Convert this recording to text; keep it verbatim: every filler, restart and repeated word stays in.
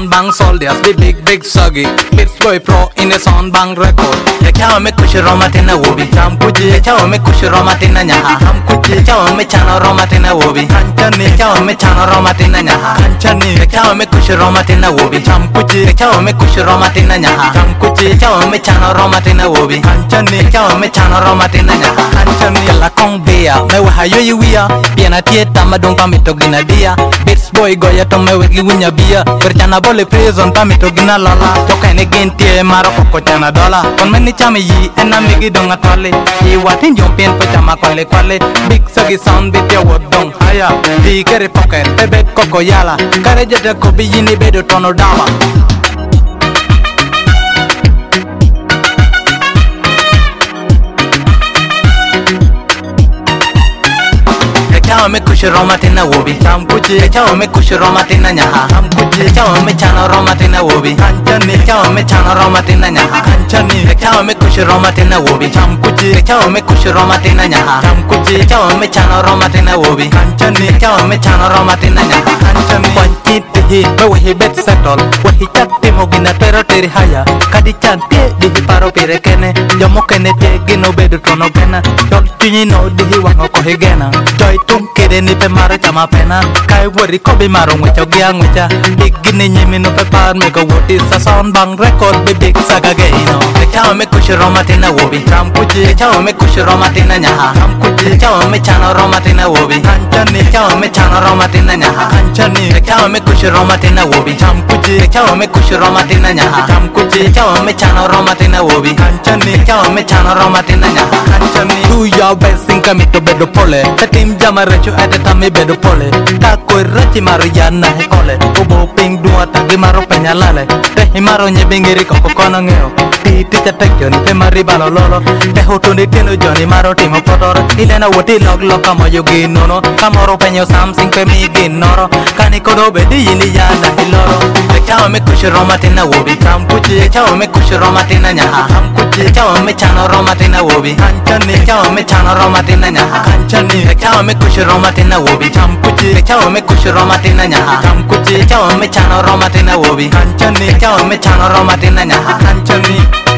sound bang soldiers, the big big soggy. Beats boy pro in the sound bang record. The cow me kush romatina wobi. Cham kuji, the cow me kush romatina nyaha. Ham kuji, the cow me chana romatina wobi. Kanchani, the cow me chana romatina nyaha. Kanchani, the cow me kush romatina wobi. Cham kuji, the cow me kush romatina nyaha. Cham kuji, the cow me chana romatina wobi. Kanchani, the cow me chana romatina nyaha. Kanchani, la kong bea, me wa hayo yuia. Piena tieta madong pamito gina dia. Beats boy goya to me wegi winya bia. Berchana bole prison pamito gina lala. Toka ene gentie maro koko chana dola. Kon meni chame yi ena migi donga tole. Yi watin jompien po chama kwale kwale. Big sagi sound bit ya wodong haya. Di kere poker bebe koko yala. Kare jete kobi yini bedo tono dawa. Chao me kush romatina wobi. Cham kuji, chao me kush romatina nyaha. Ham kuji, chao me chana romatina wobi. Kanchani, chao me chana romatina nyaha. Kanchani, chao me kush romatina wobi. Cham kuji, chao me kush romatina nyaha. Cham kuji, chao me chana romatina wobi. Kanchani, chao me chana romatina nyaha. Kanchani, wanchi tihi, me wahi bet settle. Wahi chatti mogina tero teri haya. Kadi chanti dihi paro pire kene. Jomo kene te gino bedu tono gena. Dol chini no dihi wango kohe gena. Joy tu kede ni pe maro chama pena. Kai wori kobi maro ngwecha gia ngwecha. Big gini nyimi no pe par me go what is a sound bang record be big saga geino. Chao me kush romatina wobi. Cham kuji, chao me kush romatina nyaha. Cham kuji, chao me chana romatina wobi. Kanchani, chao me chana romatina nyaha. Kanchani, chao me kush romatina wobi. Cham kuji, chao me kush romatina nyaha. Cham kuji, chao me chana romatina wobi. Kanchani, chao me chana romatina nyaha. Kanchani, do your best in kamito bedo pole. Tetim jama recho ate tami bedo pole. Kako rachi maro yana he kole. Obo ping dua tagi maro penyalale. Tehi maro nyebingiri koko kono ngeo. Ti ti chatek joni pe mari balo lolo. Teho tundi tino joni maro timo potoro. Ilena woti log log kamo yogi nono. Kamoro penyo something pe mi ginoro. Kani kodo bedi yini yana hiloro. Chao me kush romatina wobi. Cham kuji, chao me kush romatina nyaha. Ham kuji, chao me chana romatina wobi. Kanchani, chao me chana romatina nyaha. Kanchani, chao me kush romatina wobi. Cham kuji, chao me kush romatina nyaha. Cham kuji, chao me chana romatina wobi. Kanchani, chao me chana romatina nyaha. Kanchani.